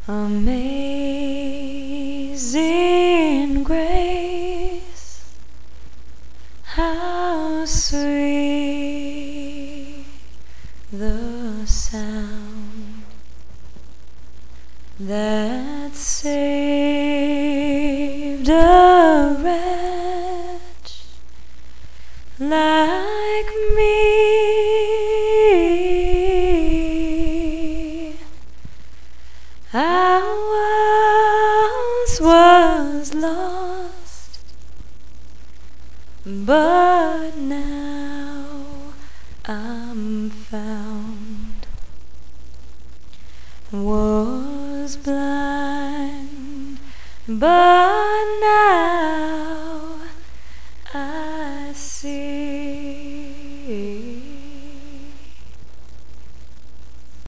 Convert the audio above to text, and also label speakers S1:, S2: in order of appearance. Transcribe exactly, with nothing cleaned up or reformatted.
S1: Amazing grace, how sweet the sound that saved a wretch like me. I once was lost, but now I'm found. Was blind, but now